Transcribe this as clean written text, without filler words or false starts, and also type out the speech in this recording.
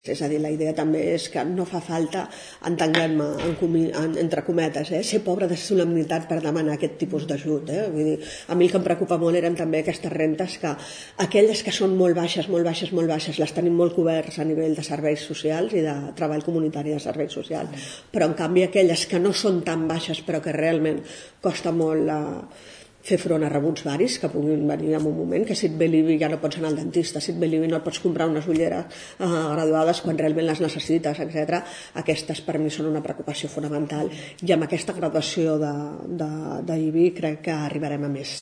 És a dir, la idea també és que no fa falta, entenguem-me, entre cometes, ser pobre de solemnitat per demanar aquest tipus d'ajut. Vull dir, a mi el que em preocupa molt eren també aquestes rentes que aquelles que són molt baixes, les tenim molt coberts a nivell de serveis socials i de treball comunitari de serveis socials, però en canvi aquelles que no són tan baixes però que realment costa molt fer front a rebuts varis que puguin venir en un moment, que si et ve l'IBI ja no pots anar al dentista, si et ve l'IBI no et pots comprar unes ulleres graduades quan realment les necessites, etc. Aquestes per mi són una preocupació fonamental i amb aquesta graduació d'IBI crec que arribarem a més.